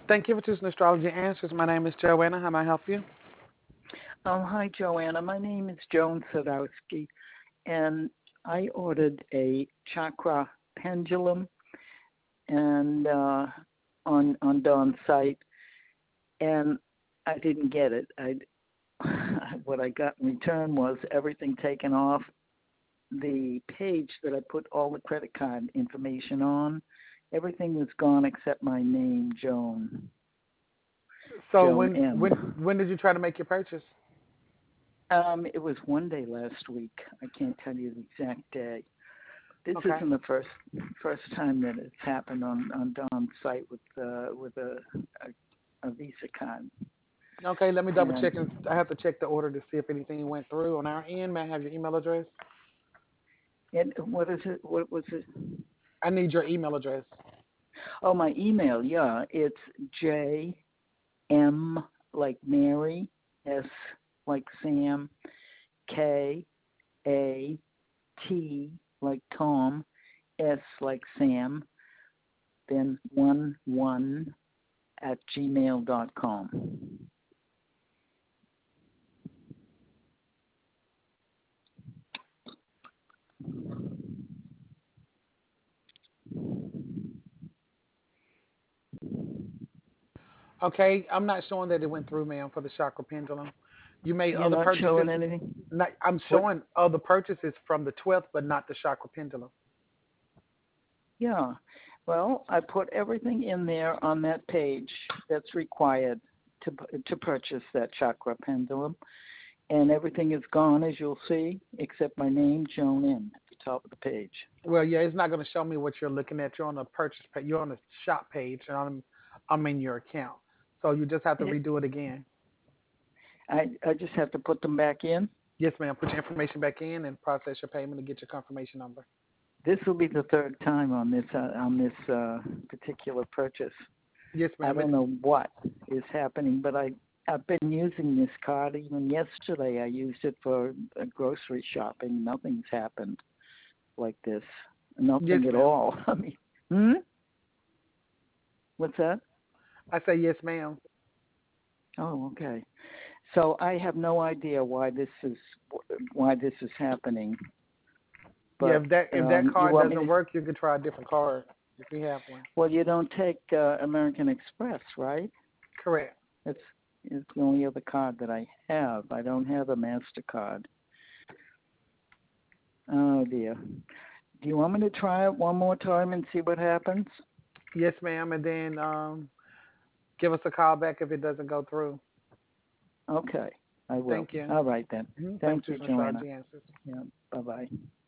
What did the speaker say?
Thank you for choosing Astrology Answers. My name is Joanna. How may I help you? Hi, Joanna. My name is Joan Sadowski, and I ordered a chakra pendulum and on Dawn's site, and I didn't get it. I what I got in return was everything taken off the page that I put all the credit card information on. Everything was gone except my name, So Joan when when M. when did you try to make your purchase? It was one day last week. I can't tell you the exact day. This Okay. isn't the first time that it's happened on Don's site with a Visa card. Okay, let me double check and And I have to check the order to see if anything went through on our end. May I have your email address? what is it? What was it? I need your email address. Oh, my email. Yeah, it's JM like Mary, S like Sam, KAT like Tom, S like Sam, then 11 at gmail.com. Okay, I'm not showing that it went through, ma'am, for the chakra pendulum. You made You're other not purchases. showing anything? Not, I'm What? showing other purchases from the 12th, but not the chakra pendulum. Yeah. Well, I put everything in there on that page that's required to purchase that chakra pendulum, and everything is gone, as you'll see, except my name, Joan N, at the top of the page. Well, yeah, it's not going to show me what you're looking at. You're on the purchase page. You're on the shop page, and I'm in your account. So you just have to It, redo it again. I just have to put them back in. Yes, ma'am. Put your information back in and process your payment and get your confirmation number. This will be the third time on this particular purchase. Yes, I ma'am. don't know what is happening, but I've been using this card. Even yesterday, I used it for grocery shopping. Nothing's happened like this. Yes, Nothing at ma'am. all. I mean, hmm? What's that? I say yes, ma'am. Oh, okay. So I have no idea why this is happening. Yeah, But if that you card want me doesn't to? work, you can try a different card if you have one. Well, you don't take American Express, right? Correct. It's it's the only other card that I have. I don't have a Mastercard. Oh dear. Do you want me to try it one more time and see what happens? Yes, ma'am. And then give us a call back if it doesn't go through. Okay, I will. Thank you. All right then. Mhm. Thanks Thank for you, choosing Joanna. Astrology Answers. Yeah. Bye bye.